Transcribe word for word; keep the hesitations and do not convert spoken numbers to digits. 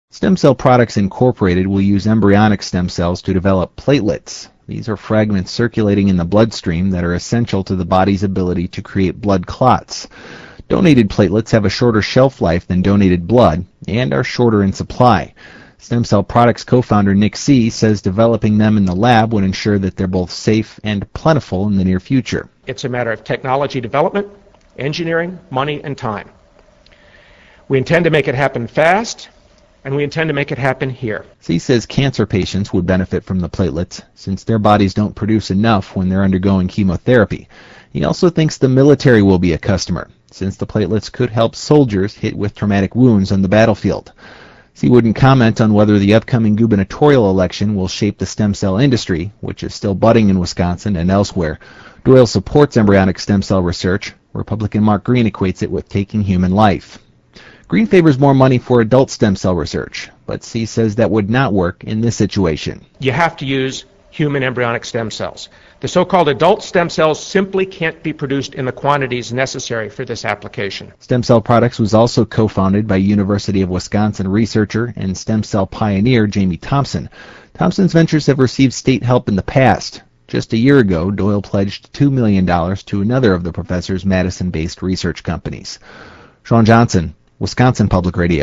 Stem Cell Products Incorporated will use embryonic stem cells to develop platelets. These are fragments circulating in the bloodstream that are essential to the body's ability to create blood clots. Donated platelets have a shorter shelf life than donated blood and are shorter in supply. Stem Cell Products co-founder Nick See says developing them in the lab would ensure that they're both safe and plentiful in the near future. It's a matter of technology development, engineering, money, and time. We intend to make it happen fast, and we intend to make it happen here. See says cancer patients would benefit from the platelets since their bodies don't produce enough when they're undergoing chemotherapy. He also thinks the military will be a customer since the platelets could help soldiers hit with traumatic wounds on the battlefield. He wouldn't comment on whether the upcoming gubernatorial election will shape the stem cell industry, which is still budding in Wisconsin and elsewhere. Doyle supports embryonic stem cell research. Republican Mark Green equates it with taking human life. Green favors more money for adult stem cell research, but See says that would not work in this situation. You have to use human embryonic stem cells. The so-called adult stem cells simply can't be produced in the quantities necessary for this application. Stem Cell Products was also co-founded by University of Wisconsin researcher and stem cell pioneer Jamie Thompson. Thompson's ventures have received state help in the past. Just a year ago, Doyle pledged two million dollars to another of the professor's Madison-based research companies. Sean Johnson, Wisconsin Public Radio.